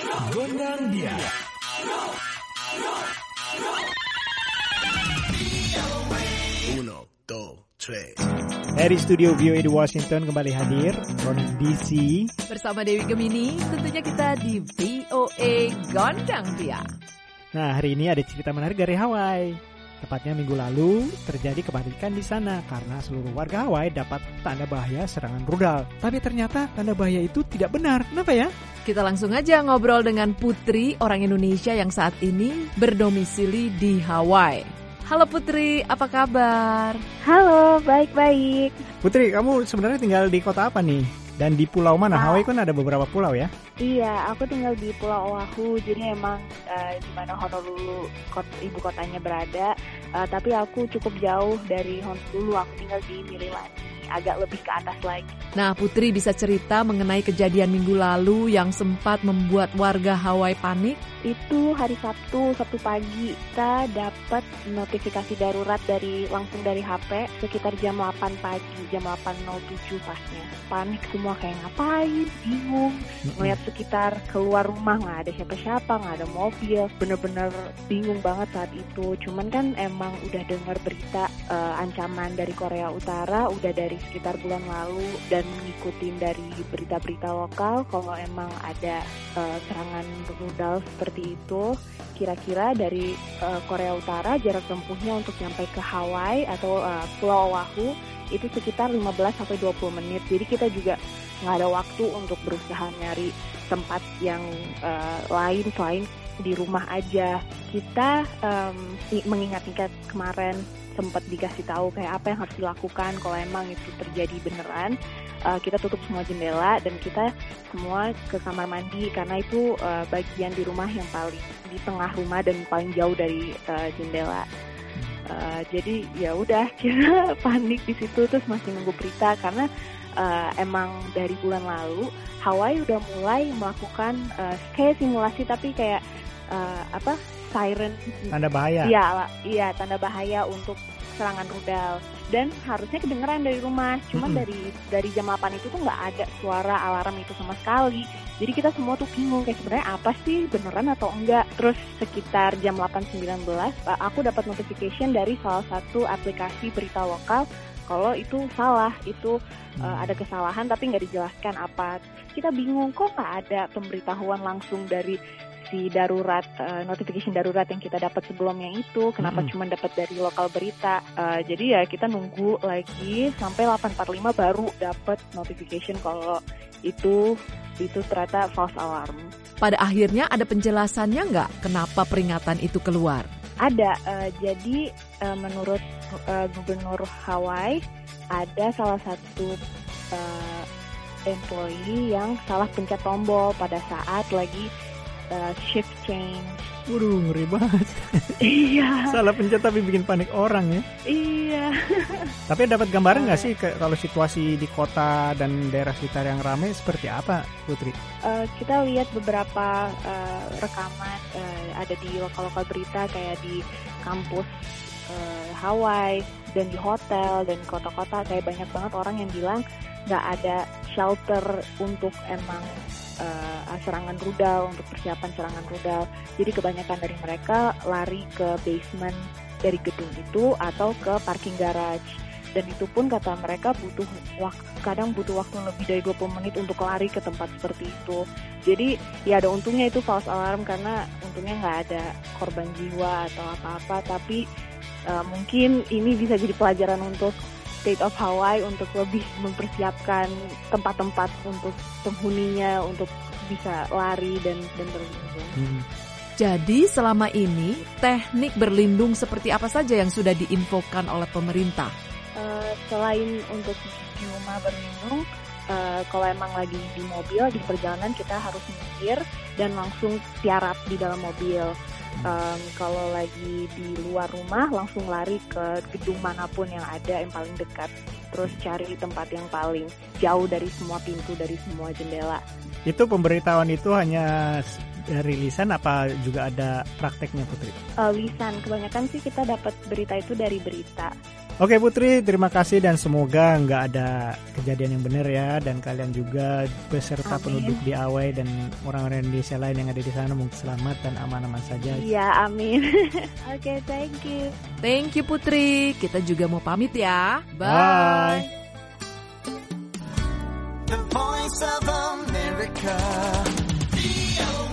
Gondang dia. Uno, dos, tres. Dari studio VOA di Washington kembali hadir Ronan DC bersama Dewi Gemini. Tentunya kita di VOA Gondang Dia. Nah, hari ini ada cerita menarik dari Hawaii. Tepatnya minggu lalu terjadi kepanikan di sana karena seluruh warga Hawaii dapat tanda bahaya serangan rudal. Tapi ternyata tanda bahaya itu tidak benar. Kenapa ya? Kita langsung aja ngobrol dengan Putri, orang Indonesia yang saat ini berdomisili di Hawaii. Halo Putri, apa kabar? Halo, baik-baik. Putri, kamu sebenarnya tinggal di kota apa nih? Dan di pulau mana? Hawaii kan ada beberapa pulau ya? Iya, aku tinggal di Pulau Oahu. Jadi emang di mana Honolulu ibu kotanya berada. Tapi aku cukup jauh dari Honolulu. Aku tinggal di Mililani, agak lebih ke atas lagi. Nah, Putri bisa cerita mengenai kejadian minggu lalu yang sempat membuat warga Hawaii panik? Itu hari Sabtu pagi kita dapat notifikasi darurat langsung dari HP sekitar jam 8 pagi, jam 8.07 pasnya. Panik semua, kayak ngapain, bingung, melihat sekitar, keluar rumah nggak ada siapa-siapa, nggak ada mobil, bener-bener bingung banget saat itu. Cuman kan emang udah dengar berita ancaman dari Korea Utara udah dari sekitar bulan lalu dan ngikutin dari berita-berita lokal kalau emang ada serangan rudal seperti itu. Kira-kira dari Korea Utara jarak tempuhnya untuk sampai ke Hawaii atau Pulau Oahu itu sekitar 15-20 menit. Jadi kita juga nggak ada waktu untuk berusaha nyari tempat yang lain selain di rumah aja. Kita mengingat-ingat kemarin sempat dikasih tahu kayak apa yang harus dilakukan kalau emang itu terjadi beneran. Kita tutup semua jendela dan kita semua ke kamar mandi karena itu bagian di rumah yang paling di tengah rumah dan paling jauh dari jendela. Jadi ya udah kita panik di situ, terus masih nunggu berita karena emang dari bulan lalu Hawaii udah mulai melakukan kayak simulasi tapi kayak siren, tanda bahaya. Iya, tanda bahaya untuk serangan rudal. Dan harusnya kedengeran dari rumah. Cuman dari jam 8 itu tuh nggak ada suara alarm itu sama sekali. Jadi kita semua tuh bingung kayak sebenarnya apa sih, beneran atau enggak. Terus sekitar jam 8.19 aku dapat notification dari salah satu aplikasi berita lokal kalau itu salah, itu ada kesalahan tapi nggak dijelaskan apa. Kita bingung kok nggak ada pemberitahuan langsung dari si darurat, notification darurat yang kita dapat sebelumnya itu, kenapa cuma dapat dari lokal berita. Jadi ya kita nunggu lagi sampai 8.45 baru dapat notification kalau itu ternyata false alarm. Pada akhirnya ada penjelasannya nggak kenapa peringatan itu keluar? Ada, jadi menurut Gubernur Hawaii ada salah satu employee yang salah pencet tombol pada saat lagi shift change. Waduh, ngeri banget. Iya. Salah pencet tapi bikin panik orang ya. Iya. Tapi dapat gambaran nggak sih kalau situasi di kota dan daerah sekitar yang ramai seperti apa, Putri? Kita lihat beberapa rekaman ada di lokal-lokal berita kayak di kampus Hawaii dan di hotel dan kota-kota, kayak banyak banget orang yang bilang nggak ada shelter untuk emang serangan rudal, untuk persiapan serangan rudal. Jadi kebanyakan dari mereka lari ke basement dari gedung itu atau ke parking garage. Dan itu pun kata mereka kadang butuh waktu lebih dari 20 menit untuk lari ke tempat seperti itu. Jadi ya ada untungnya itu false alarm karena untungnya nggak ada korban jiwa atau apa-apa. Tapi mungkin ini bisa jadi pelajaran untuk State of Hawaii untuk lebih mempersiapkan tempat-tempat untuk penghuninya untuk bisa lari dan berlindung. Jadi selama ini teknik berlindung seperti apa saja yang sudah diinfokan oleh pemerintah? Selain untuk di rumah berlindung, kalau emang lagi di mobil di perjalanan kita harus minggir dan langsung tiarap di dalam mobil. Kalau lagi di luar rumah langsung lari ke gedung manapun yang ada yang paling dekat, terus cari tempat yang paling jauh dari semua pintu, dari semua jendela. Itu pemberitahuan itu hanya dari lisan apa juga ada prakteknya Putri? Lisan, kebanyakan sih kita dapat berita itu dari berita. Oke Putri, terima kasih dan semoga nggak ada kejadian yang benar ya, dan kalian juga beserta penduduk di Hawaii dan orang-orang Indonesia lain yang ada di sana mungkin selamat dan aman-aman saja. Iya, amin. Oke, thank you. Thank you Putri. Kita juga mau pamit ya. Bye. The Voice of America.